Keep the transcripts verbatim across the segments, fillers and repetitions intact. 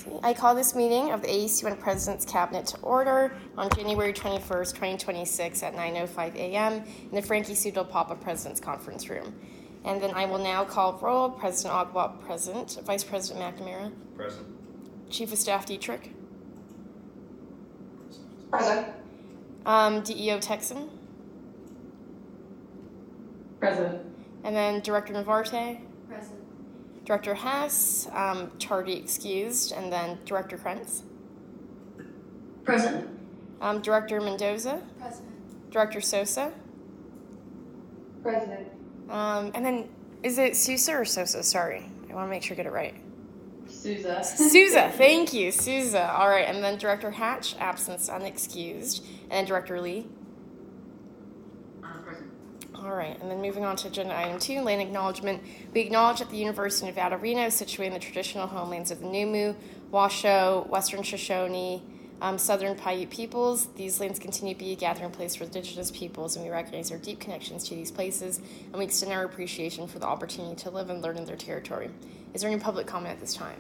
I call this meeting of the A E C one President's Cabinet to order on January twenty-first, twenty twenty-six at nine oh five a.m. in the Frankie Sudol Papa President's Conference Room. And then I will now call roll. President Agwab, present. Vice President McNamara. Present. Chief of Staff Dietrich. Present. Um, D E O Texan. Present. And then Director Navarte. Present. Director Hess, um, Chardy excused, and then Director Krentz. Present. Um, Director Mendoza. Present. Director Sosa. Present. Um, and then, is it Sousa or Sosa? Sorry, I want to make sure I get it right. Sousa. Sousa, thank you, Sousa. All right, and then Director Hatch, absence unexcused, and then Director Lee. I'm present. All right, and then moving on to agenda item two, land acknowledgement. We acknowledge that the University of Nevada, Reno, situated in the traditional homelands of the Numu, Washoe, Western Shoshone, um, Southern Paiute peoples. These lands continue to be a gathering place for indigenous peoples, and we recognize our deep connections to these places, and we extend our appreciation for the opportunity to live and learn in their territory. Is there any public comment at this time?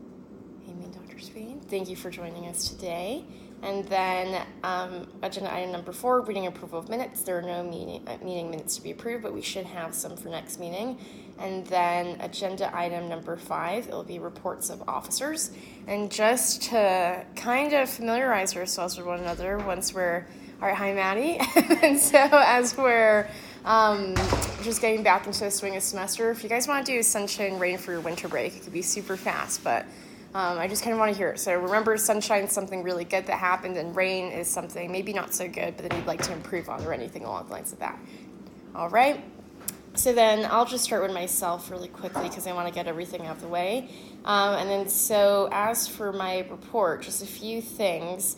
Amen, Doctor Spade. Thank you for joining us today. And then um, agenda item number four, reading approval of minutes. There are no meeting, uh, meeting minutes to be approved, but we should have some for next meeting. And then agenda item number five, it will be reports of officers. And just to kind of familiarize ourselves with one another once we're, all right, hi, Maddie. And so as we're um, just getting back into the swing of semester, if you guys want to do sunshine rain for your winter break, it could be super fast, but Um, I just kind of want to hear it. So remember, sunshine is something really good that happened, and rain is something maybe not so good, but that you'd like to improve on or anything along the lines of that. All right. So then I'll just start with myself really quickly because I want to get everything out of the way. Um, and then so as for my report, just a few things.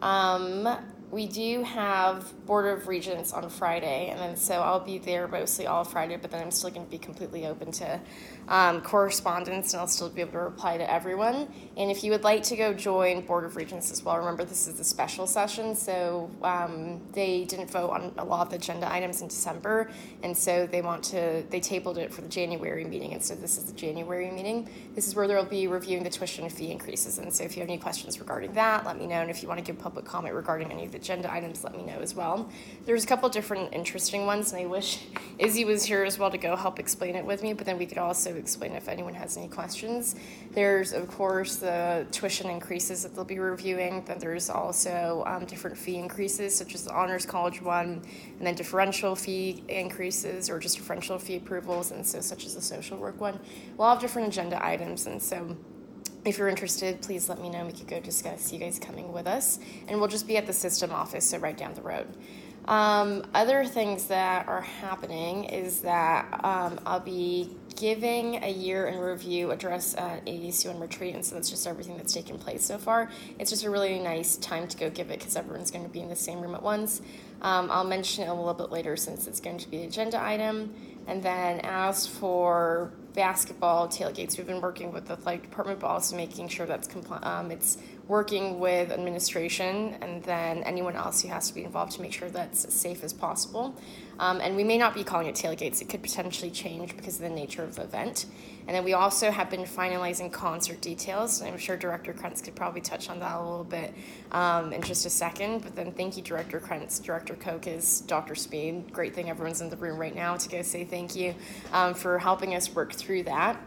Um, we do have Board of Regents on Friday, and then so I'll be there mostly all Friday, but then I'm still going to be completely open to um, correspondence, and I'll still be able to reply to everyone. And if you would like to go join Board of Regents as well, remember this is a special session, so um, they didn't vote on a lot of the agenda items in December, and so they want to, they tabled it for the January meeting, and so this is the January meeting. This is where they'll be reviewing the tuition and fee increases, and so if you have any questions regarding that, let me know, and if you want to give public comment regarding any of the agenda items, let me know as well. There's a couple different interesting ones, and I wish Izzy was here as well to go help explain it with me, but then we could also explain if anyone has any questions. There's, of course, the tuition increases that they'll be reviewing. Then there's also um, different fee increases, such as the Honors College one, and then differential fee increases or just differential fee approvals, and so such as the social work one. We'll have different agenda items, and so if you're interested, please let me know. We could go discuss you guys coming with us. And we'll just be at the system office, so right down the road. Um, other things that are happening is that um, I'll be giving a year in review address at A E C one retreat, and so that's just everything that's taken place so far. It's just a really nice time to go give it because everyone's going to be in the same room at once. Um, I'll mention it a little bit later since it's going to be an agenda item. And then as for basketball tailgates, we've been working with the athletic department, but also making sure that's compli- um, it's working with administration and then anyone else who has to be involved to make sure that's as safe as possible. Um, and we may not be calling it tailgates. It could potentially change because of the nature of the event. And then we also have been finalizing concert details. And I'm sure Director Krentz could probably touch on that a little bit um, in just a second. But then thank you, Director Krentz. Director Koch is Doctor Speed. Great thing everyone's in the room right now to go say thank you um, for helping us work through that.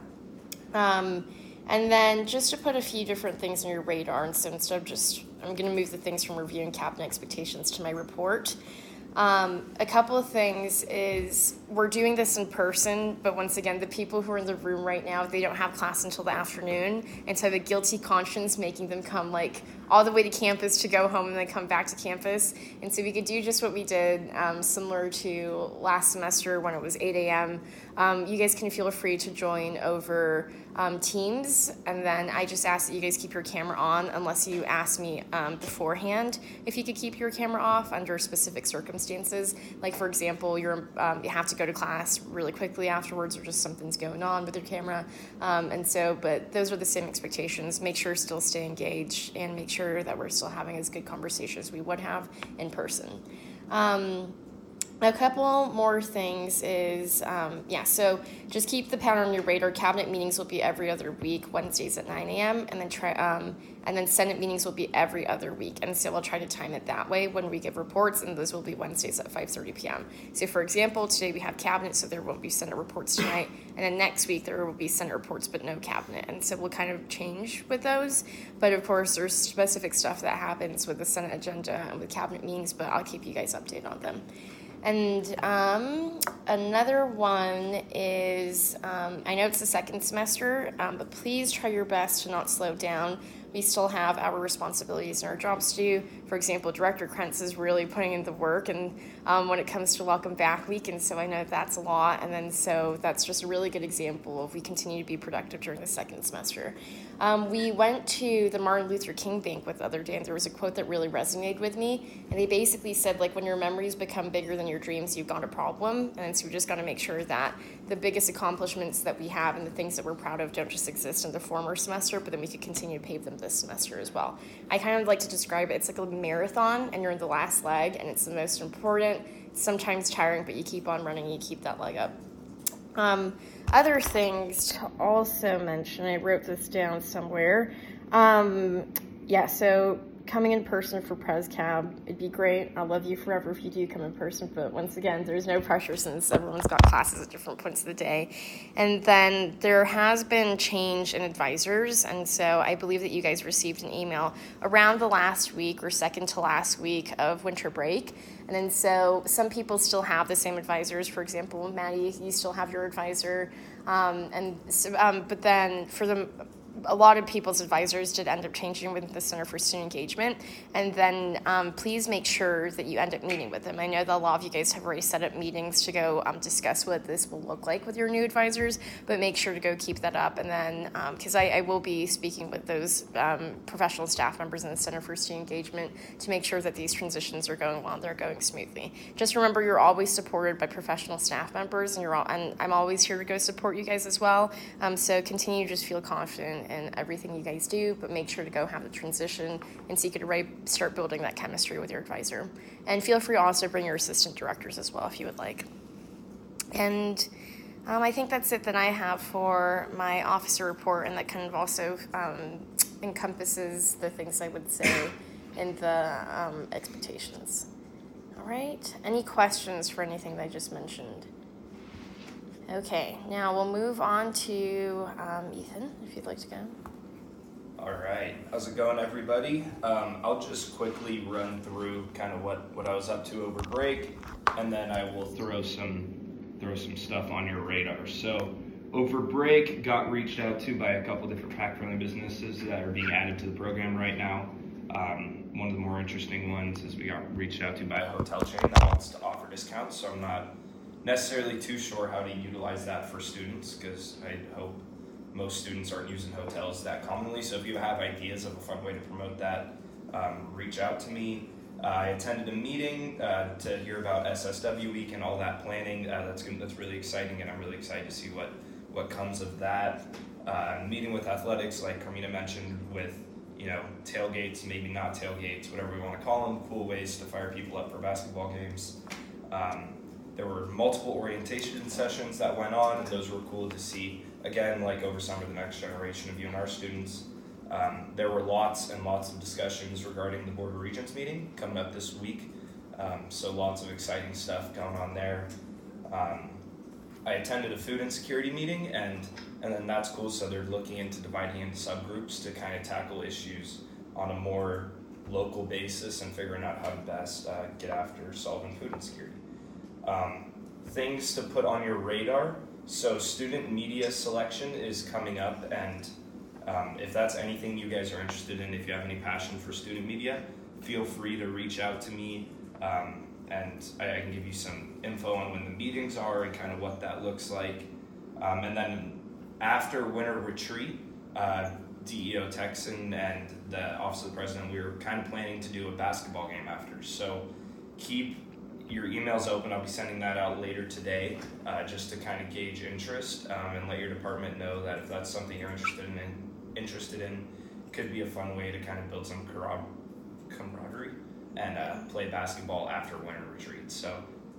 Um, and then just to put a few different things on your radar, and so instead of just, I'm going to move the things from reviewing cabinet expectations to my report. Um, a couple of things is we're doing this in person, but once again, the people who are in the room right now, they don't have class until the afternoon, and so I have a guilty conscience making them come like all the way to campus to go home and then come back to campus. And so we could do just what we did, um, similar to last semester when it was eight a.m. Um, you guys can feel free to join over um, Teams, and then I just ask that you guys keep your camera on unless you ask me um, beforehand if you could keep your camera off under specific circumstances. Like, for example, you're um, you have to go to class really quickly afterwards, or just something's going on with your camera. Um, and so, but those are the same expectations. Make sure to still stay engaged and make sure that we're still having as good conversations as we would have in person. Um, A couple more things is, um, yeah, so just keep the pattern on your radar. Cabinet meetings will be every other week, Wednesdays at nine a.m., and then try, um, and then Senate meetings will be every other week. And so we'll try to time it that way when we give reports, and those will be Wednesdays at five thirty p.m. So for example, today we have cabinet, so there won't be Senate reports tonight, and then next week there will be Senate reports, but no cabinet. And so we'll kind of change with those. But of course, there's specific stuff that happens with the Senate agenda and with cabinet meetings, but I'll keep you guys updated on them. And um, another one is, um, I know it's the second semester, um, but please try your best to not slow down. We still have our responsibilities and our jobs to do. For example, Director Krentz is really putting in the work and um, when it comes to Welcome Back Week, and so I know that's a lot, and then so that's just a really good example of we continue to be productive during the second semester. Um, we went to the Martin Luther King Bank with the other day, and there was a quote that really resonated with me, and they basically said, like, when your memories become bigger than your dreams, you've got a problem, and so we just got to make sure that the biggest accomplishments that we have and the things that we're proud of don't just exist in the former semester, but then we could continue to pave them this semester as well. I kind of like to describe it, it's like a marathon, and you're in the last leg, and it's the most important. It's sometimes tiring, but you keep on running, you keep that leg up. Um, other things to also mention, I wrote this down somewhere. Um, yeah, so coming in person for PresCab, it'd be great. I'll love you forever if you do come in person, but once again, there's no pressure since everyone's got classes at different points of the day. And then there has been change in advisors, and so I believe that you guys received an email around the last week or second to last week of winter break. And then so some people still have the same advisors. For example, Maddie, you still have your advisor. Um, and so, um, but then for the a lot of people's advisors did end up changing with the Center for Student Engagement, and then um, please make sure that you end up meeting with them. I know that a lot of you guys have already set up meetings to go um, discuss what this will look like with your new advisors, but make sure to go keep that up. And then, because um, I, I will be speaking with those um, professional staff members in the Center for Student Engagement to make sure that these transitions are going well and they're going smoothly. Just remember, you're always supported by professional staff members, and you're all, and I'm always here to go support you guys as well. Um, so continue to just feel confident in everything you guys do, but make sure to go have the transition and so you could already start building that chemistry with your advisor. And feel free to also bring your assistant directors as well if you would like. And um, I think that's it that I have for my officer report, and that kind of also um, encompasses the things I would say in the um, expectations. All right, any questions for anything that I just mentioned? Okay, now we'll move on to um, Ethan, if you'd like to go. All right, how's it going, everybody? Um, I'll just quickly run through kind of what, what I was up to over break, and then I will throw some throw some stuff on your radar. So over break, got reached out to by a couple different track-friendly businesses that are being added to the program right now. Um, one of the more interesting ones is we got reached out to by a hotel chain that wants to offer discounts, so I'm not necessarily too sure how to utilize that for students, because I hope most students aren't using hotels that commonly. So if you have ideas of a fun way to promote that, um, reach out to me. Uh, I attended a meeting uh, to hear about S S W Week and all that planning. Uh, that's gonna, that's really exciting, and I'm really excited to see what, what comes of that. Uh, meeting with athletics, like Carmina mentioned, with you know tailgates, maybe not tailgates, whatever we want to call them, cool ways to fire people up for basketball games. Um, There were multiple orientation sessions that went on, and those were cool to see. Again, like over summer, the next generation of U N R students. Um, there were lots and lots of discussions regarding the Board of Regents meeting coming up this week. Um, so lots of exciting stuff going on there. Um, I attended a food insecurity meeting, and, and then that's cool. So they're looking into dividing into subgroups to kind of tackle issues on a more local basis and figuring out how to best uh, get after solving food insecurity. Um, things to put on your radar. So student media selection is coming up, and um, if that's anything you guys are interested in, if you have any passion for student media, feel free to reach out to me, um, and I, I can give you some info on when the meetings are and kind of what that looks like. Um, and then after winter retreat, uh, D E O Texan and the Office of the President, we were kind of planning to do a basketball game after. So keep your email's open. I'll be sending that out later today, uh, just to kind of gauge interest um, and let your department know that if that's something you're interested in, interested in, could be a fun way to kind of build some camaraderie and uh, play basketball after winter retreat. So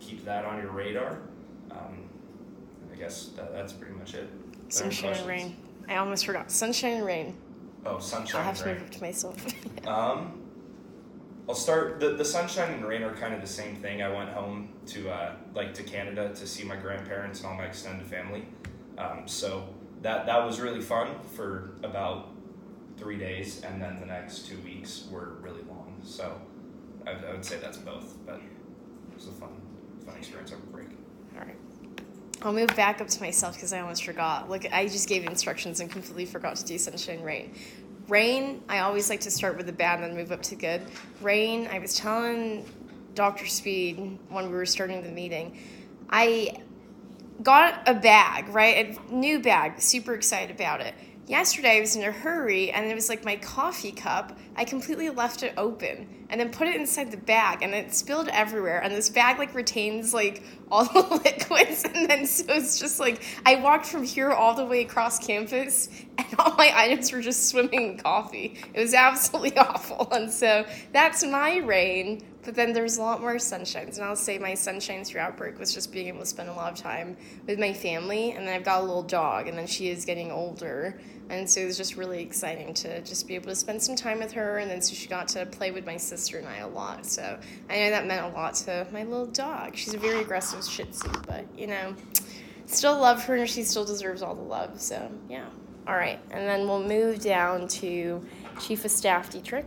keep that on your radar. Um, I guess that, that's pretty much it. Sunshine and rain. I almost forgot. Sunshine and rain. Oh, sunshine I'll have and to rain. move it to myself. um, I'll start. The, the sunshine and rain are kind of the same thing. I went home to uh, like to Canada to see my grandparents and all my extended family. Um, so that that was really fun for about three days, and then the next two weeks were really long. So I, I would say that's both, but it was a fun, fun experience over break. All right. I'll move back up to myself because I almost forgot. Look, I just gave instructions and completely forgot to do sunshine and rain. Rain, I always like to start with the bad and then move up to good. Rain, I was telling Doctor Speed when we were starting the meeting, I got a bag, right? A new bag, super excited about it. Yesterday, I was in a hurry, and it was like my coffee cup. I completely left it open and then put it inside the bag, and it spilled everywhere. And this bag, like, retains, like, all the liquids. And then so it's just, like, I walked from here all the way across campus, and all my items were just swimming in coffee. It was absolutely awful. And so that's my rain. But then there's a lot more sunshines, and I'll say my sunshine throughout break was just being able to spend a lot of time with my family, and then I've got a little dog, and then she is getting older, and so it was just really exciting to just be able to spend some time with her, and then so she got to play with my sister and I a lot, so I know that meant a lot to my little dog. She's a very aggressive Shih Tzu, but, you know, still love her, and she still deserves all the love, so, yeah. All right, and then we'll move down to Chief of Staff Dietrich.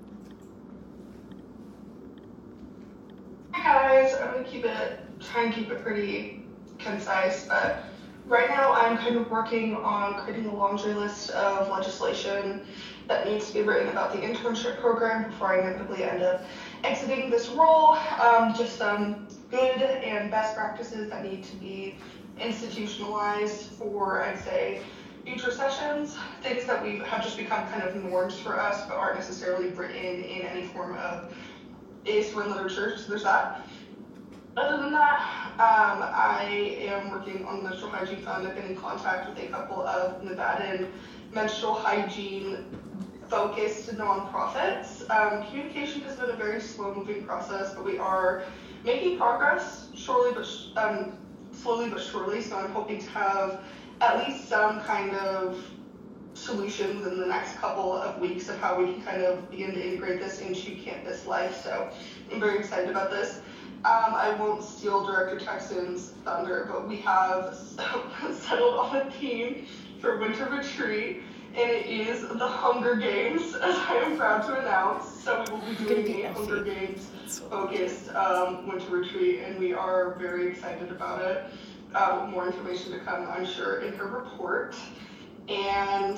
Hi guys, I'm gonna keep it, try and keep it pretty concise, but right now I'm kind of working on creating a laundry list of legislation that needs to be written about the internship program before I inevitably end up exiting this role. Um, just some good and best practices that need to be institutionalized for, I'd say, future sessions, things that we have just become kind of norms for us but aren't necessarily written in any form of A S W I N literature, so there's that. Other than that, um, I am working on the menstrual hygiene fund. I've been in contact with a couple of Nevadan menstrual hygiene focused nonprofits. Um, communication has been a very slow moving process, but we are making progress surely but sh- um, slowly but surely, so I'm hoping to have at least some kind of solutions in the next couple of weeks of how we can kind of begin to integrate this into campus life. So I'm very excited about this. Um, I won't steal Director Texan's thunder, but we have settled on a theme for winter retreat, and it is the Hunger Games, as I am proud to announce. So we will be doing a Hunger Games focused um, winter retreat, and we are very excited about it. Uh, more information to come, I'm sure, in her report. And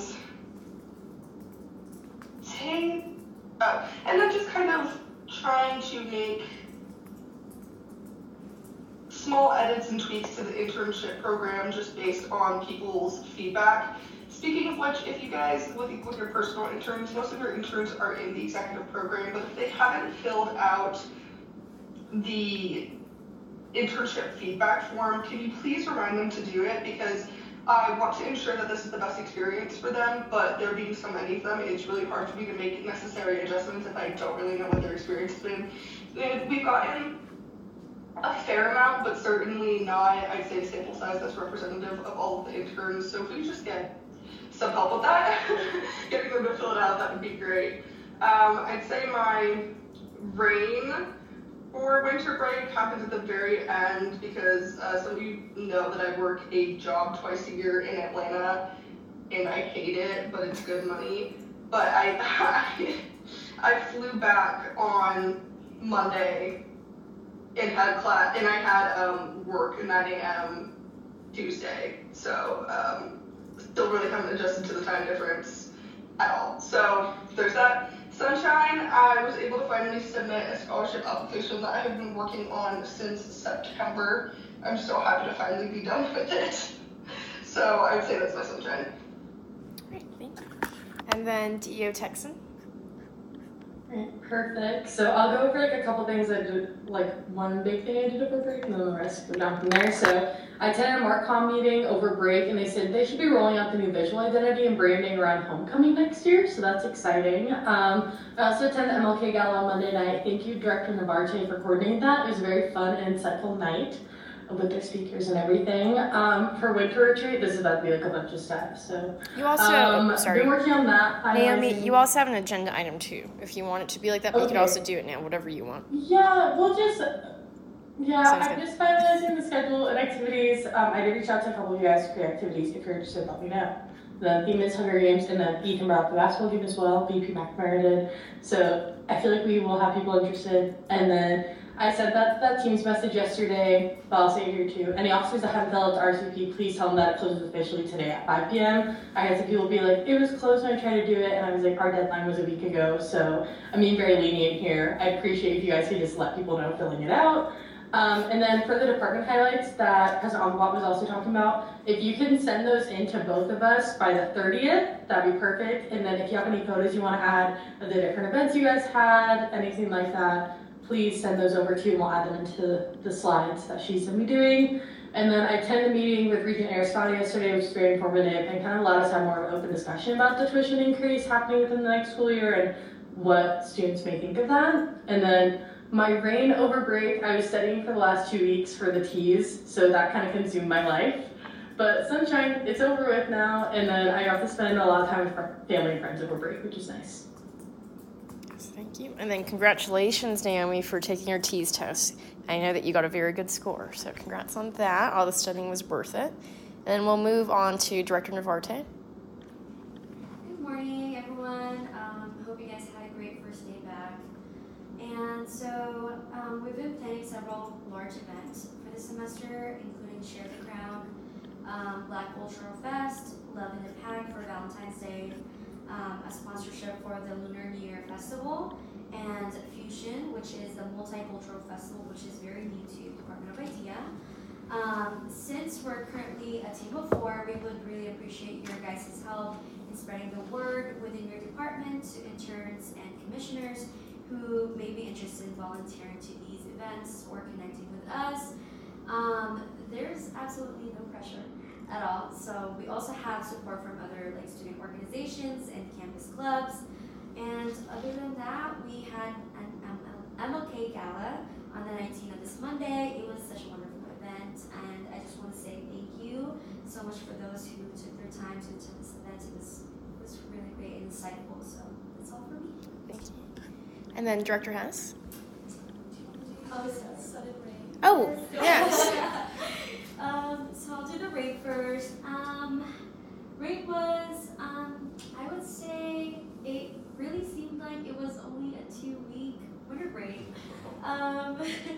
take, uh, and then just kind of trying to make small edits and tweaks to the internship program just based on people's feedback. Speaking of which, if you guys, with, with your personal interns, most of your interns are in the executive program, but if they haven't filled out the internship feedback form, can you please remind them to do it? Because I want to ensure that this is the best experience for them, but there being so many of them, it's really hard for me to make necessary adjustments if I don't really know what their experience has been. And we've gotten a fair amount, but certainly not, I'd say, a sample size that's representative of all of the interns. So if we just get some help with that, getting them to fill it out, that would be great. Um, I'd say my rain for winter break happens at the very end because uh, some of you know that I work a job twice a year in Atlanta, and I hate it, but it's good money. But I, I, I flew back on Monday and had class, and I had um, work at nine a.m. Tuesday, so um, still really haven't adjusted to the time difference at all. So there's that. Sunshine, I was able to finally submit a scholarship application that I have been working on since September. I'm so happy to finally be done with it. So I would say that's my sunshine. Great, thank you. And then D E O Texan. Right, perfect. So I'll go over like a couple things I did, like one big thing I did over break, and then the rest go down from there. So I attended a MarkCom meeting over break, and they said they should be rolling out the new visual identity and branding around homecoming next year, so that's exciting. Um, I also attended the M L K Gala on Monday night. Thank you, Director Navarte, for coordinating that. It was a very fun and insightful night with their speakers and everything. Um, for winter retreat, this is about to be like a bunch of stuff. So You also, um, oh, sorry, been working on that. Naomi, finalizing- you also have an agenda item too. If you want it to be like that, but you could Okay. also do it now, whatever you want. Yeah, we'll just, yeah, Sounds I'm good. just finalizing the schedule and activities. Um, I did reach out to a couple of you guys for your activities. If you're interested, let me know. The theme is Hunger Games, and then Ethan brought up the basketball game as well. V P McNamara did. So I feel like we will have people interested. And then I sent that, that team's message yesterday, but I'll say it here too. Any officers that haven't filled out the R S V P, please tell them that it closes officially today at five p.m. I had some people be like, it was closed when I tried to do it, and I was like, our deadline was a week ago, so I'm being very lenient here. I appreciate if you guys could just let people know filling it out. Um, and then for the department highlights that President Envelope was also talking about, if you can send those in to both of us by the thirtieth, that'd be perfect. And then if you have any photos you want to add of the different events you guys had, anything like that, please send those over too, and we'll add them into the slides that she's going to be doing. And then I attended a meeting with Regent Aristotle yesterday, which was very informative and kind of allowed us to have more of an open discussion about the tuition increase happening within the next school year and what students may think of that. And then my rain over break, I was studying for the last two weeks for the T's, so that kind of consumed my life. But sunshine, it's over with now, and then I got to spend a lot of time with family and friends over break, which is nice. Thank you. And then congratulations, Naomi, for taking your T's test. I know that you got a very good score, so congrats on that. All the studying was worth it. And then we'll move on to Director Navarte. Good morning, everyone. Um, hope you guys had a great first day back. And so um, we've been planning several large events for this semester, including Share the Crown, um, Black Cultural Fest, Love in the Pack for Valentine's Day, um, a sponsorship for the Lunar New Year Festival, and Fusion, which is the multicultural festival, which is very new to Department of IDEA. Um, since we're currently a team of four, we would really appreciate your guys' help in spreading the word within your department to interns and commissioners who may be interested in volunteering to these events or connecting with us. Um, there's absolutely no pressure at all. So we also have support from other like student organizations and campus clubs. And other than that, we had an M L K Gala on the nineteenth of this Monday. It was such a wonderful event, and I just want to say thank you so much for those who took their time to attend this event. It was, it was really great and insightful. So that's all for me. Thank you. And then Director Hess. Oh, so sudden rain. Oh, yes. um, so I'll do the rate first. Um, rate was, um, I would say it really seemed like it was only a two-week winter break. Um,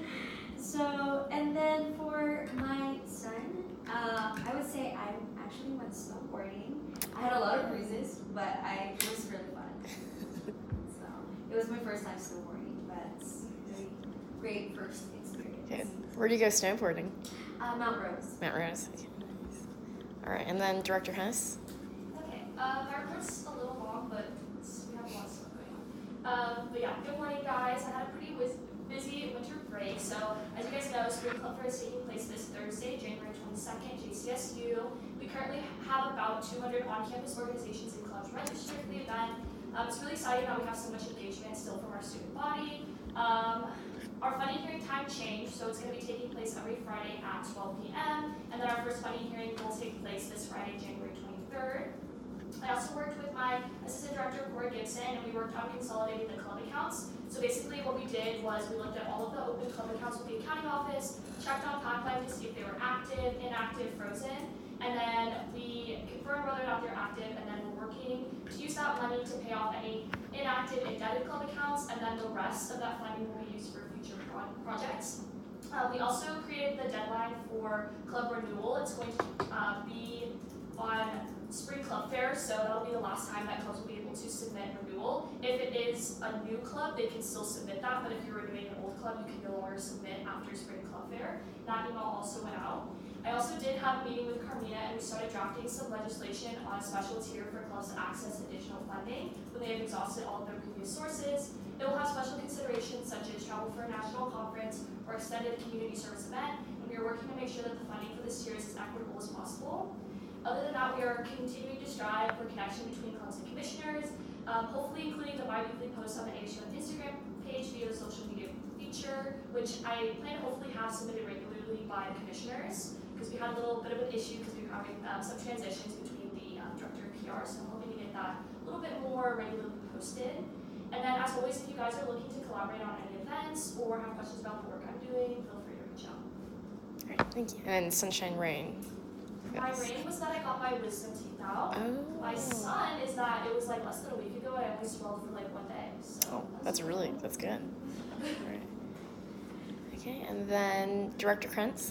so, and then for my son, um, I would say I actually went snowboarding. I had a lot of bruises, but I, it was really fun. So, it was my first time snowboarding, but it's a really great first experience. Okay. Where do you go snowboarding? Uh, Mount Rose. Mount Rose. Okay. All right, and then Director Hess. Okay, uh, my report's a little long, but it's, we have a lot of stuff going on. Um, but yeah, good morning, guys. I had a pretty wiz- busy winter break, so as you guys know, Spring Club Fair is taking place this Thursday, January twenty-second, J C S U. We currently have about two hundred on-campus organizations and clubs registered for the event. Um, it's really exciting that we have so much engagement still from our student body. Um, our funding hearing time changed, so it's going to be taking place every Friday at twelve p.m. And then our first funding hearing will take place this Friday, January twenty-third. I also worked with my assistant director, Corey Gibson, and we worked on consolidating the club accounts. So basically what we did was we looked at all of the open club accounts with the accounting office, checked on Pathline to see if they were active, inactive, frozen, and then we confirmed whether or not they're active, and then we're working to use that money to pay off any inactive indebted club accounts, and then the rest of that funding will be used for future pro- projects. Uh, we also created the deadline for club renewal. It's going to uh, be on Spring Club Fair, so that'll be the last time that clubs will be able to submit renewal. If it is a new club, they can still submit that, but if you're renewing an old club, you can no longer submit after Spring Club Fair. That email also went out. I also did have a meeting with Carmina, and we started drafting some legislation on a special tier for clubs to access additional funding when they have exhausted all of their previous sources. It will have special considerations such as travel for a national conference or extended community service event, and we we are working to make sure that the funding for this year is as equitable as possible. Other than that, we are continuing to strive for connection between clubs and commissioners, um, hopefully including the bi-weekly posts on the A S U N Instagram page via the social media feature, which I plan to hopefully have submitted regularly by the commissioners, because we had a little bit of an issue because we were having um, some transitions between the um, director and P R, so I'm hoping to get that a little bit more regularly posted. And then, as always, if you guys are looking to collaborate on any events or have questions about the work I'm doing, feel free to reach out. All right, thank you. And Sunshine Rain. My Yes. rain was that I got my wisdom teeth out. Oh. My sun is that it was like less than a week ago. I only swelled for like one day. So Oh, that's really, that's good. All right. Okay, and then Director Krentz.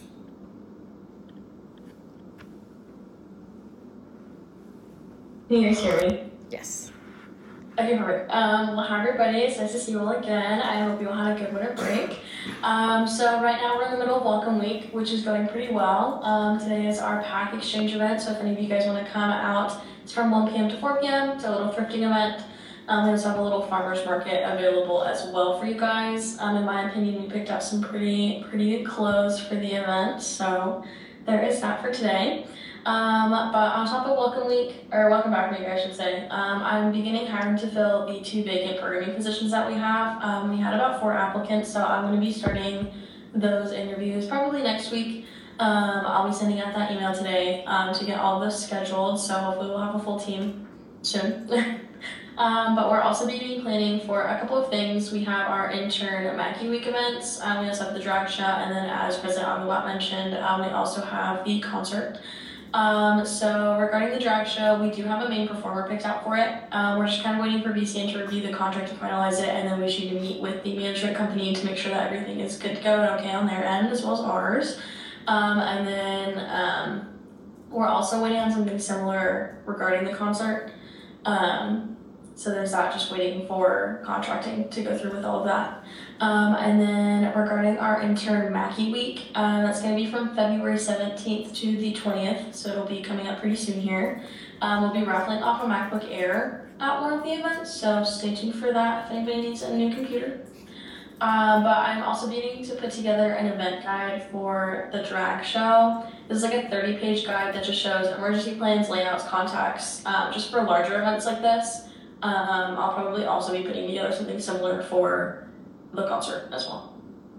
Can you guys hear me? Yes. Okay, perfect. Um, well, hi everybody. It's nice to see you all again. I hope you all had a good winter break. Um, so right now we're in the middle of Welcome Week, which is going pretty well. Um, today is our pack exchange event, so if any of you guys want to come out, it's from one p m to four p m It's a little thrifting event. Um, we also have a little farmer's market available as well for you guys. Um, in my opinion, we picked up some pretty, pretty good clothes for the event, so there is that for today. Um, but on top of Welcome Week, or Welcome Back Week, I should say, um, I'm beginning hiring to fill the two vacant programming positions that we have. Um, we had about four applicants, so I'm going to be starting those interviews probably next week. Um, I'll be sending out that email today um, to get all of this scheduled, so hopefully we'll have a full team soon. um, but we're also be planning for a couple of things. We have our intern Mackie Week events, um, we also have the drag show, and then as President Aguilat mentioned, um, we also have the concert. Um, so regarding the drag show, we do have a main performer picked out for it. Um, we're just kind of waiting for B C N to review the contract to finalize it, and then we should meet with the management company to make sure that everything is good to go and okay on their end as well as ours. Um, and then um, we're also waiting on something similar regarding the concert. Um, so there's that, just waiting for contracting to go through with all of that. Um, and then regarding our intern Mackie Week, uh, that's going to be from February seventeenth to the twentieth, so it'll be coming up pretty soon here. Um, we'll be raffling off a MacBook Air at one of the events, so stay tuned for that if anybody needs a new computer. Um, but I'm also beginning to put together an event guide for the drag show. This is like a thirty page guide that just shows emergency plans, layouts, contacts, um, just for larger events like this. Um, I'll probably also be putting together something similar for the concert as well.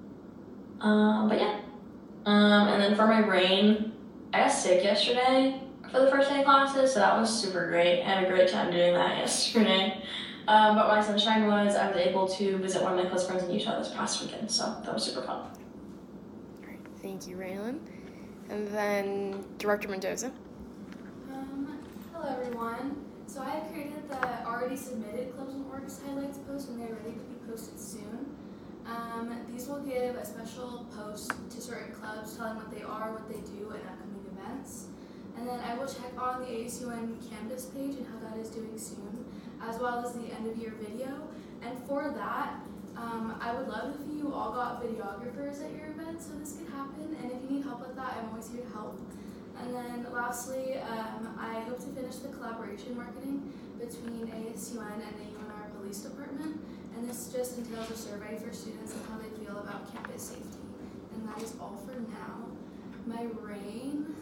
Um, but yeah. Um, and then for my rain, I got sick yesterday for the first day of classes, so that was super great. I had a great time doing that yesterday. Um, but my sunshine was I was able to visit one of my close friends in Utah this past weekend, so that was super fun. All right, thank you, Raylan. And then Director Mendoza. Um, hello everyone. So I have created the already submitted Clubs and Orgs highlights post, and they're ready to be posted soon. Um, these will give a special post to certain clubs telling what they are, what they do, and upcoming events. And then I will check on the A S U N Canvas page and how that is doing soon, as well as the end of year video. And for that, um, I would love if you all got videographers at your event so this could happen. And if you need help with that, I'm always here to help. And then lastly, um, I hope to finish the collaboration marketing between A S U N and the U N R Police Department. And this just entails a survey for students and how they feel about campus safety. And that is all for now. My rain,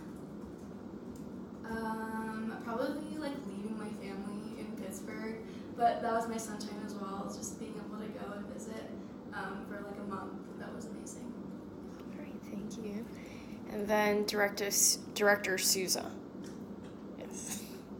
um, probably like leaving my family in Pittsburgh, but that was my sunshine as well, just being able to go and visit um, for like a month. That was amazing. All right, thank you. And then Director Director Souza. Yes.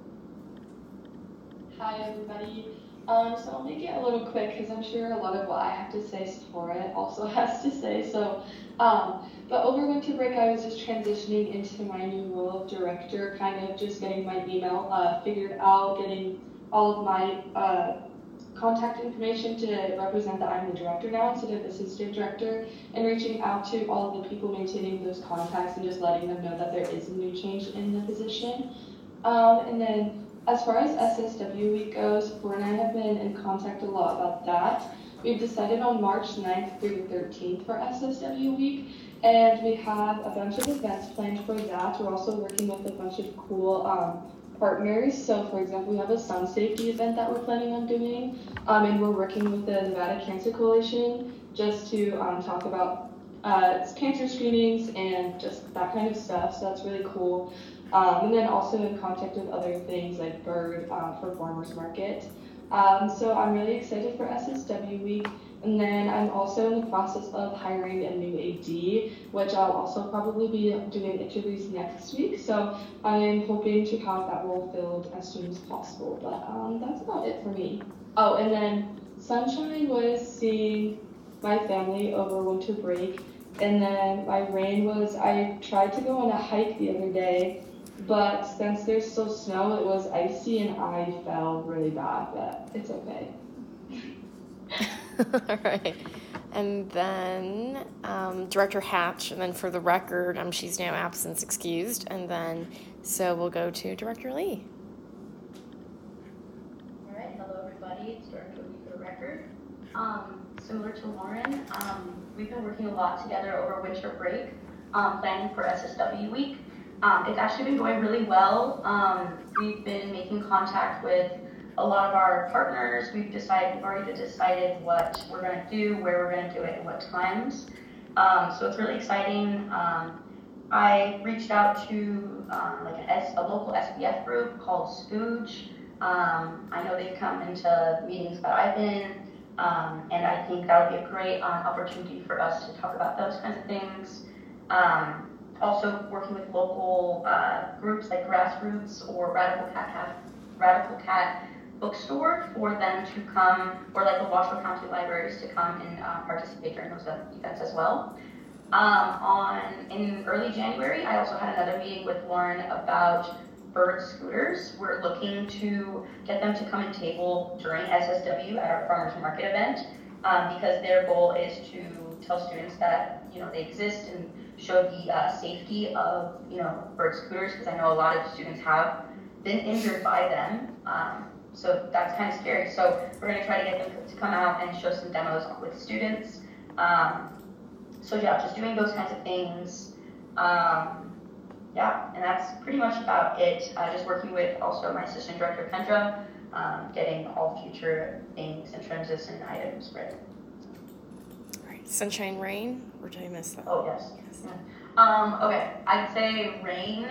Hi everybody. Um, so I'll make it a little quick because I'm sure a lot of what I have to say Sephora also has to say. So, um, but over winter break I was just transitioning into my new role of director, kind of just getting my email uh, figured out, getting all of my uh, contact information to represent that I'm the director now instead of assistant director, and reaching out to all of the people maintaining those contacts and just letting them know that there is a new change in the position. Um, and then as far as S S W week goes, Ford and I have been in contact a lot about that. We've decided on March ninth through the thirteenth for S S W week, and we have a bunch of events planned for that. We're also working with a bunch of cool um, partners. So for example, we have a sun safety event that we're planning on doing, um, and we're working with the Nevada Cancer Coalition just to um, talk about uh, it's cancer screenings and just that kind of stuff. So that's really cool. Um, and then also in contact with other things like Bird uh, for Farmers Market. Um, so I'm really excited for S S W Week. And then I'm also in the process of hiring a new A D, which I'll also probably be doing interviews next week. So I'm hoping to have that role filled as soon as possible. But um, that's about it for me. Oh, and then Sunshine was seeing my family over winter break. And then my rain was, I tried to go on a hike the other day, but since there's still snow, it was icy and I fell really bad, but it's okay. All right. And then um, Director Hatch, and then for the record, um, she's now absence excused. And then, so we'll go to Director Lee. All right. Hello, everybody. It's Director Lee for the record. Um, similar to Lauren, um, we've been working a lot together over winter break, um, planning for S S W Week. Um, it's actually been going really well. Um, we've been making contact with a lot of our partners. We've decided, we've already decided what we're going to do, where we're going to do it, and what times. Um, so it's really exciting. Um, I reached out to um, like an S, a local S B F group called Spooge. Um, I know they've come into meetings that I've been in, um, and I think that would be a great um, opportunity for us to talk about those kinds of things. Um, also working with local uh, groups like Grassroots or Radical Cat, Radical Cat Bookstore for them to come, or like the Washoe County Libraries to come and uh, participate during those events as well. Um, on in early January, I also had another meeting with Lauren about bird scooters. We're looking to get them to come and table during S S W at our farmers market event um, because their goal is to tell students that you know they exist and show the uh, safety of you know bird scooters, because I know a lot of students have been injured by them. Um, So that's kind of scary. So we're going to try to get them to come out and show some demos with students. Um, so yeah, just doing those kinds of things. Um, yeah, and that's pretty much about it. Uh, just working with also my assistant director, Kendra, um, getting all future things and transition items ready. All right, Sunshine, Rain, or did I miss that? Oh, yes. yes. Yeah. Um, okay, I'd say Rain.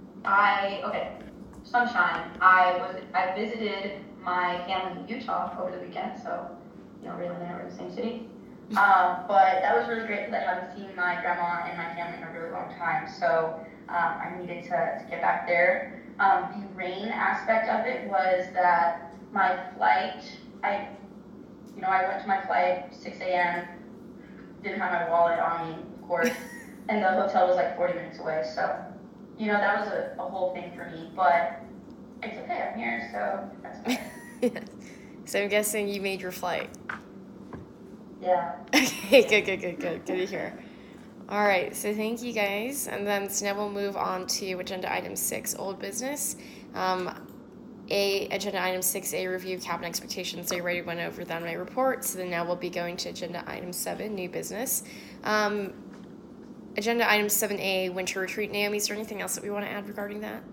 I, okay. Sunshine, I was I visited my family in Utah over the weekend, so you know, really we're in the same city. Um, but that was really great because I haven't seen my grandma and my family in a really long time, so um, I needed to, to get back there. Um, the rain aspect of it was that my flight, I, you know, I went to my flight six a.m. didn't have my wallet on me, of course, and the hotel was like forty minutes away, so. You know, that was a, a whole thing for me, but it's okay, I'm here, so that's fine. So I'm guessing you made your flight. Yeah. Okay, good, good, good, good. Good to hear. All right, so thank you guys. And then so now we'll move on to agenda item six, old business. Um, a agenda item six A, review cabinet expectations. I already went over that in my report, so then now we'll be going to agenda item seven, new business. Um, Agenda item seven A, winter retreat. Naomi, is there anything else that we want to add regarding that?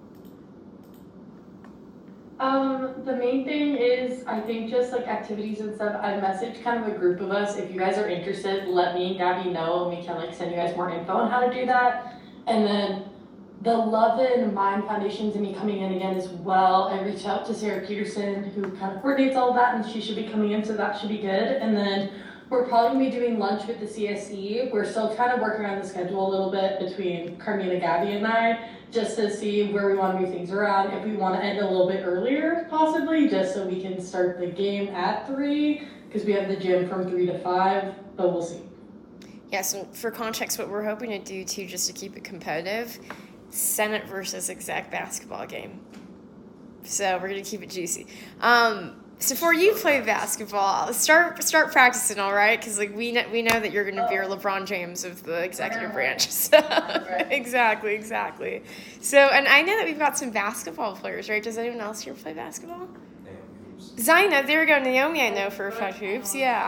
Um, the main thing is, I think just like activities and stuff, I messaged kind of a group of us. If you guys are interested, let me and Gabby know, and we can like send you guys more info on how to do that. And then the Love and Mind Foundation's and me coming in again as well. I reached out to Sarah Peterson, who kind of coordinates all of that, and she should be coming in, so that should be good. And then we're probably going to be doing lunch with the C S E. We're still kind of working on the schedule a little bit between Carmina, Gabby, and I, just to see where we want to move things around. If we want to end a little bit earlier, possibly, just so we can start the game at three, because we have the gym from three to five, but we'll see. Yeah, so for context, what we're hoping to do, too, just to keep it competitive, Senate versus exec basketball game. So we're going to keep it juicy. Um... So before you play basketball, start start practicing, all right? Because like we know we know that you're going to be our LeBron James of the executive branch. So exactly, exactly. So and I know that we've got some basketball players, right? Does anyone else here play basketball? Zina, there we go. Naomi, I know for a fact hoops. Yeah,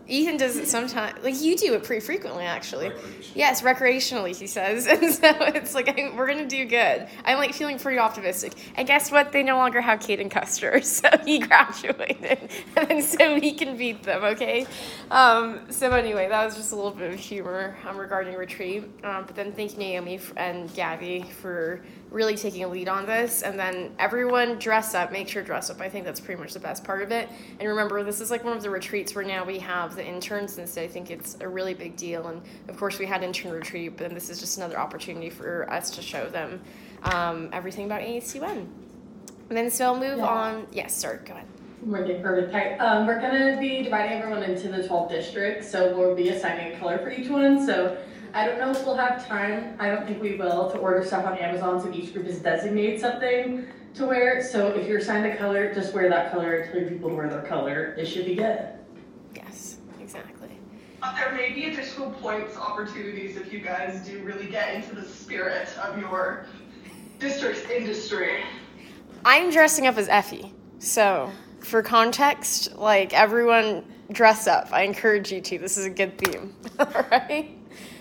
Ethan does it sometimes. Like, you do it pretty frequently, actually. Recreation. Yes, recreationally, he says. And so it's like, I, we're going to do good. I'm, like, feeling pretty optimistic. And guess what? They no longer have Caden Custer. So he graduated. And then so he can beat them, okay? Um, so anyway, that was just a little bit of humor um, regarding retreat. Um, but then thank you, Naomi and Gabby, for really taking a lead on this. And then everyone dress up. Make sure dress up. I think that's pretty much the best part of it. And remember, this is like one of the retreats where now we have the interns, and so I think it's a really big deal. And of course, we had intern retreat, but then this is just another opportunity for us to show them um, everything about A S U N. And then so I'll move Yeah. on. Yes, sir, go ahead. We're getting perfect. Okay. Um, we're gonna be dividing everyone into the twelve districts, so we'll be assigning a color for each one. So I don't know if we'll have time. I don't think we will to order stuff on Amazon, so each group is designated something to wear. So if you're assigned a color, just wear that color. Tell your people to wear their color. It should be good. Yes, exactly. Uh, there may be additional points opportunities if you guys do really get into the spirit of your district's industry. I'm dressing up as Effie, so for context, like, everyone dress up. I encourage you to. This is a good theme. All right.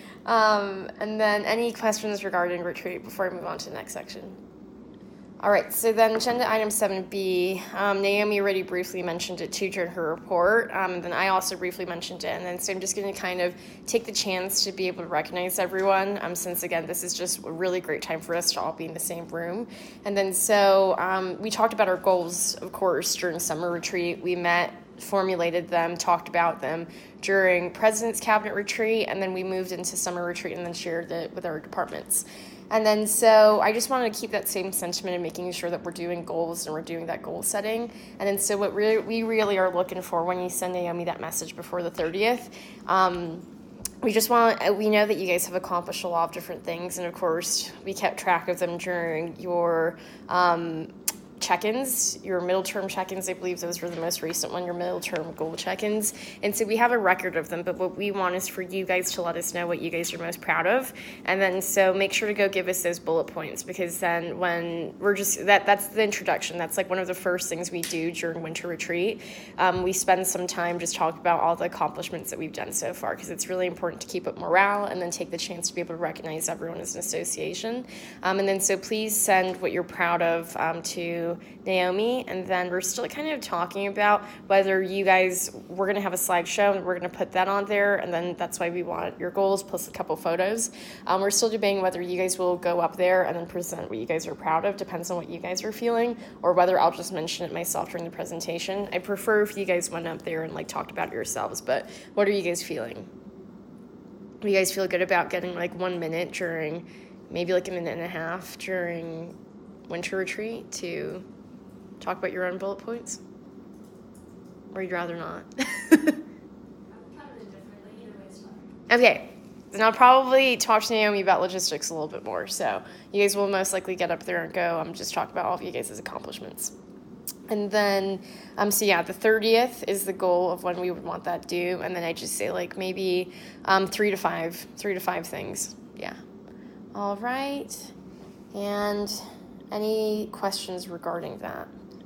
Um, and then any questions regarding retreat before I move on to the next section? All right, so then agenda item seven B, um, Naomi already briefly mentioned it too during her report, um, and then I also briefly mentioned it, and then so I'm just going to kind of take the chance to be able to recognize everyone, um, since again, this is just a really great time for us to all be in the same room. And then so um, we talked about our goals, of course, during summer retreat. We met, formulated them, talked about them during President's Cabinet retreat, and then we moved into summer retreat and then shared it with our departments. And then so I just wanted to keep that same sentiment of making sure that we're doing goals and we're doing that goal setting. And then so what really, we really are looking for when you send Naomi that message before the thirtieth, um, we just want, we know that you guys have accomplished a lot of different things. And of course, we kept track of them during your um, check-ins, your middle term check-ins. I believe those were the most recent one, your middle term goal check-ins. And so we have a record of them, but what we want is for you guys to let us know what you guys are most proud of. And then so make sure to go give us those bullet points, because then when we're just, that that's the introduction. That's like one of the first things we do during winter retreat. Um, we spend some time just talking about all the accomplishments that we've done so far, because it's really important to keep up morale and then take the chance to be able to recognize everyone as an association. Um, and then so please send what you're proud of um, to Naomi, and then we're still kind of talking about whether you guys, we're going to have a slideshow and we're going to put that on there, and then that's why we want your goals plus a couple photos. Um, we're still debating whether you guys will go up there and then present what you guys are proud of, depends on what you guys are feeling, or whether I'll just mention it myself during the presentation. I prefer if you guys went up there and like talked about it yourselves, but what are you guys feeling? Do you guys feel good about getting like one minute during, maybe like a minute and a half during winter retreat to talk about your own bullet points? Or you'd rather not? I'm kind of indifferent, either way is fine. Okay, then I'll probably talk to Naomi about logistics a little bit more. So you guys will most likely get up there and go. I'm just talking about all of you guys' accomplishments. And then, um, so yeah, the thirtieth is the goal of when we would want that due. And then I just say like maybe um, three to five, three to five things. Yeah. All right. And any questions regarding that?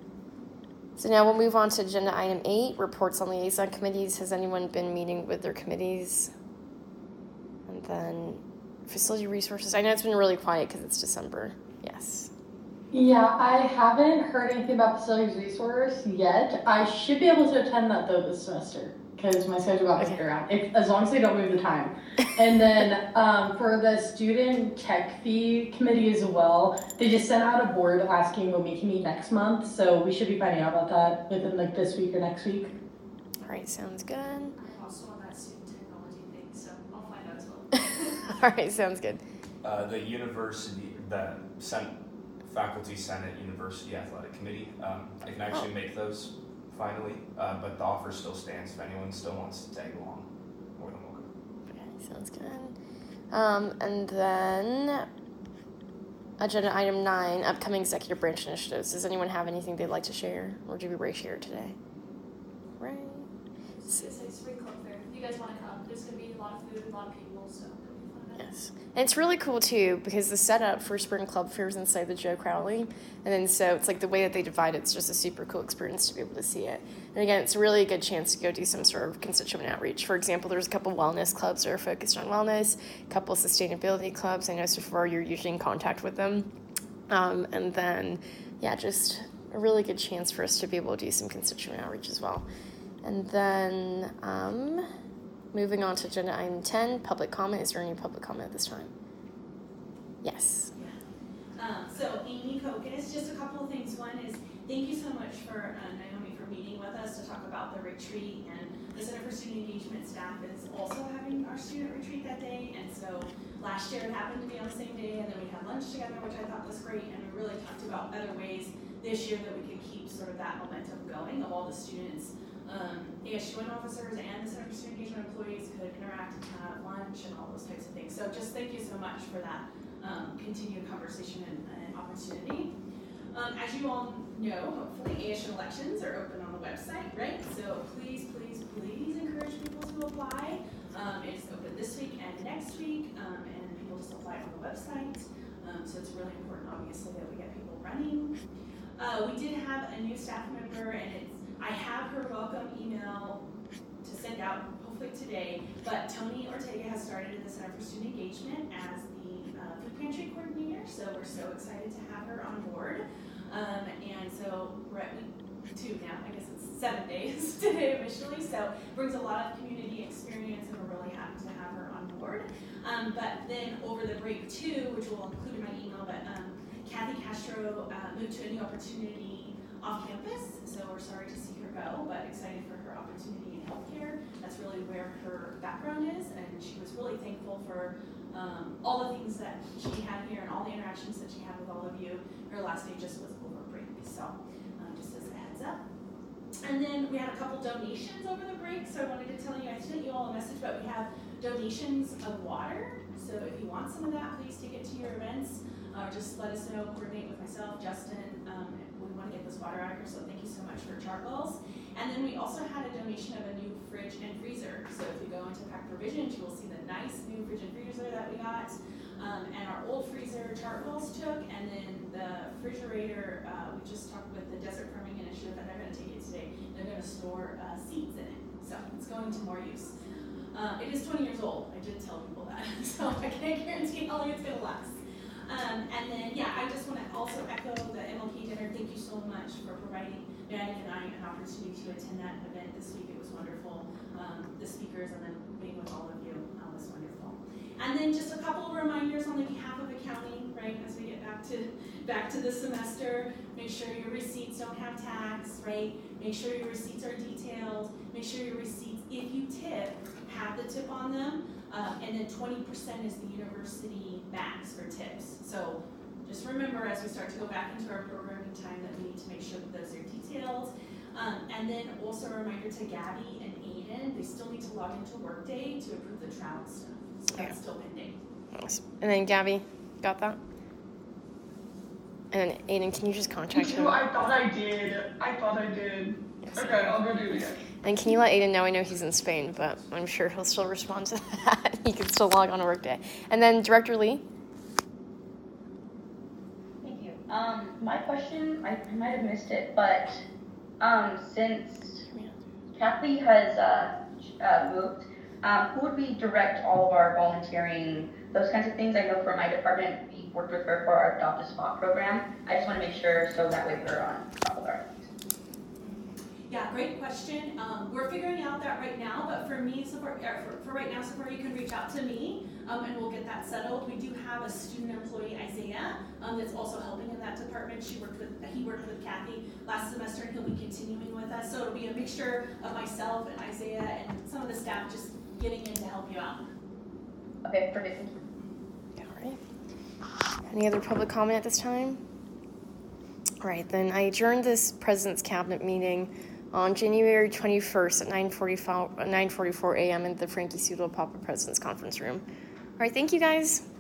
So now we'll move on to agenda item eight, reports on liaison committees. Has anyone been meeting with their committees? And then facility resources. I know it's been really quiet because it's December. Yes. Yeah, I haven't heard anything about facilities resource yet. I should be able to attend that though this semester, because my schedule got moved Okay. around, if, as long as they don't move the time. And then um, for the student tech fee committee as well, they just sent out a board asking when we can meet next month, so we should be finding out about that within like this week or next week. All right, sounds good. I'm also on that student technology thing, so I'll find out as well. All right, sounds good. Uh, the university, the sen- faculty senate university athletic committee, um, I can actually Oh. make those finally, uh, but the offer still stands if anyone still wants to tag along. More than welcome. Okay, sounds good. Um, and then agenda item nine, upcoming executive branch initiatives. Does anyone have anything they'd like to share, or do we break share today? Right. It's, it's like spring club fair. If you guys want to come, there's going to be a lot of food, a lot of people, so it'll be fun. Yes. And it's really cool too, because the setup for Spring Club Fair is inside the Joe Crowley. And then so it's like the way that they divide it, it's just a super cool experience to be able to see it. And again, it's a really good chance to go do some sort of constituent outreach. For example, there's a couple wellness clubs that are focused on wellness, a couple sustainability clubs. I know so far you're usually in contact with them. Um, and then, yeah, just a really good chance for us to be able to do some constituent outreach as well. And then um, moving on to agenda item ten, public comment. Is there any public comment at this time? Yes. Yeah. Um, so Amy Kokas, just a couple of things. One is thank you so much for uh, Naomi for meeting with us to talk about the retreat. And the Center for Student Engagement staff is also having our student retreat that day. And so last year it happened to be on the same day, and then we had lunch together, which I thought was great. And we really talked about other ways this year that we could keep sort of that momentum going of all the students. Um, A S U N officers and the Center for Student Engagement employees could interact and have lunch and all those types of things. So just thank you so much for that um, continued conversation and, and opportunity. Um, as you all know, hopefully A S U elections are open on the website, right? So please, please, please encourage people to apply. Um, it's open this week and next week, um, and people just apply on the website. Um, so it's really important, obviously, that we get people running. Uh, we did have a new staff member, and it's I have her welcome email to send out hopefully today, but Tony Ortega has started in the Center for Student Engagement as the uh, food pantry coordinator, so we're so excited to have her on board. Um, and so we're at week two now, I guess it's seven days today officially, so brings a lot of community experience, and we're really happy to have her on board. Um, but then over the break too, which we'll include in my email, but um, Kathy Castro uh, moved to a new opportunity off campus, so we're sorry to see her go, but excited for her opportunity in healthcare. That's really where her background is, and she was really thankful for um, all the things that she had here and all the interactions that she had with all of you. Her last day just was over break, so um, just as a heads up. And then we had a couple donations over the break, so I wanted to tell you, I sent you all a message, but we have donations of water, so if you want some of that, please take it to your events. Uh, just let us know, coordinate with myself, Justin. Um, we want to get this water out here, so thank you so much for Chartwells. And then we also had a donation of a new fridge and freezer. So if you go into Pack Provisions, you will see the nice new fridge and freezer that we got. Um, and our old freezer Chartwells took, and then the refrigerator, uh, we just talked with the Desert Farming Initiative, and they're going to take it today. They're going to store uh, seeds in it, so it's going to more use. Uh, it is twenty years old. I did tell people that, so I can't guarantee how long it's going to last. Um, and then, yeah, I just want to also echo the M L K dinner. Thank you so much for providing Maddie and I an opportunity to attend that event this week. It was wonderful. Um, the speakers and then being with all of you uh, was wonderful. And then just a couple of reminders on the behalf of accounting, right, as we get back to back to the semester. Make sure your receipts don't have tax, right? Make sure your receipts are detailed. Make sure your receipts, if you tip, have the tip on them. Uh, and then twenty percent is the university max for tips. So just remember as we start to go back into our programming time that we need to make sure that those are detailed. Um, and then also a reminder to Gabby and Aiden, they still need to log into Workday to approve the travel stuff. So that's still pending. And then Gabby, got that? And then Aiden, can you just contact Me him? too, I thought I did. I thought I did. Yes. Okay, I'll go do it again. And can you let Aiden know? I know he's in Spain, but I'm sure he'll still respond to that. He can still log on to Workday. And then Director Lee. Thank you. Um, my question, I, I might have missed it, but um, since Kathy has uh, uh, moved, um, who would we direct all of our volunteering, those kinds of things? I know for my department, we worked with her for our Adopt a Spot program. I just want to make sure so that way we're on top of our things. Yeah, great question. Um, we're figuring out that right now, but for me, so for, for, for right now, so far you can reach out to me um, and we'll get that settled. We do have a student employee, Isaiah, um, that's also helping in that department. She worked with, he worked with Kathy last semester, and he'll be continuing with us. So it'll be a mixture of myself and Isaiah and some of the staff just getting in to help you out. Okay, perfect. All right. Any other public comment at this time? All right, then I adjourned this President's Cabinet meeting on January twenty-first at nine forty-four a.m. in the Frankie Sudol Papa President's Conference Room. All right, thank you guys.